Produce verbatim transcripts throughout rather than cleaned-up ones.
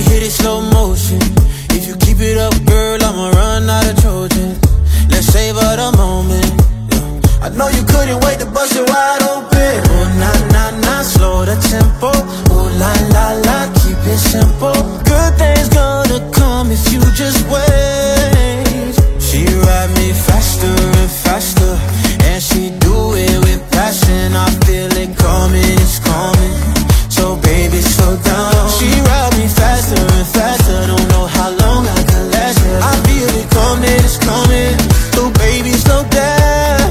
hit it slow motion. If you keep it up, girl, I'ma run out of Trojan. Let's savor the moment, yeah. I know you couldn't wait to bust it wide open. Oh, nah, nah, nah, slow the tempo. Oh, la, la, la, keep it simple. Good things gonna come if you just wait. She ride me faster and faster, and she do it with passion. I feel it coming, it's coming. So baby, slow down. She ride me faster and faster. Don't know how long I can last it. I feel it coming, it's coming. So baby, slow down.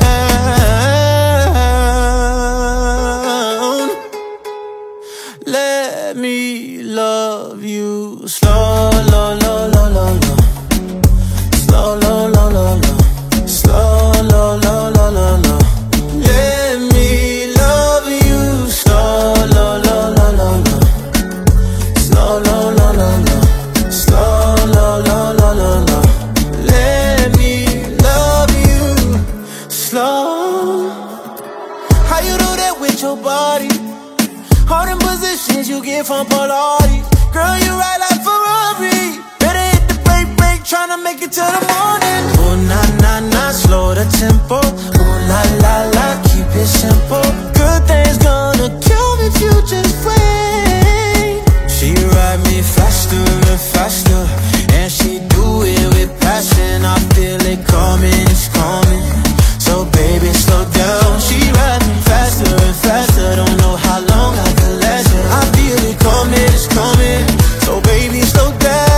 Let me love you slow, low, low, low, low, low. Slow, low, low, low, low. Slow, low, low, low, low, low. Let me love you slow, low, low, low, low, low. Slow, low, low, low, low. Slow, low, low, low, low, low. Let me love you slow. How you do that with your body? All them positions you get from Pilates. Girl, you ride like Ferrari. Better hit the brake, brake, tryna make it to the morning. Oh, nah, nah, nah, slow the tempo. Oh, la, la, la, keep it simple. Good things gonna come if you just wait. She ride me faster and faster, and she do it with passion. I feel it coming, it's coming. So baby, slow down. She ride me faster and faster. Don't know how long I can last it. I feel it coming, it's coming. So baby, slow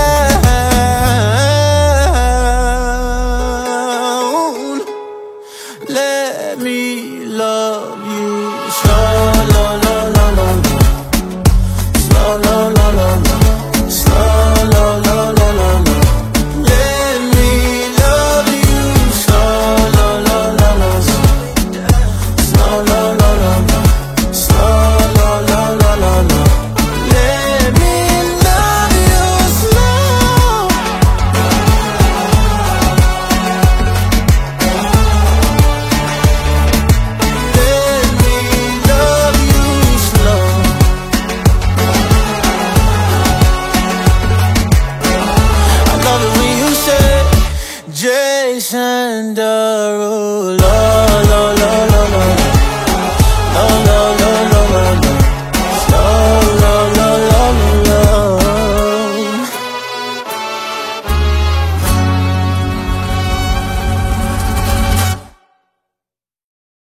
down. Let me love you slow, low, low, low, low, low. Slow, low, low, low, low. Slow, low, low, low, low, low. Let me love you slow, low, low, low, low, low. Slow, low, low, low, low. Slow, low, low, low, low, low. Let me love you slow. Let me love you slow. I love it when you say Jason Derulo.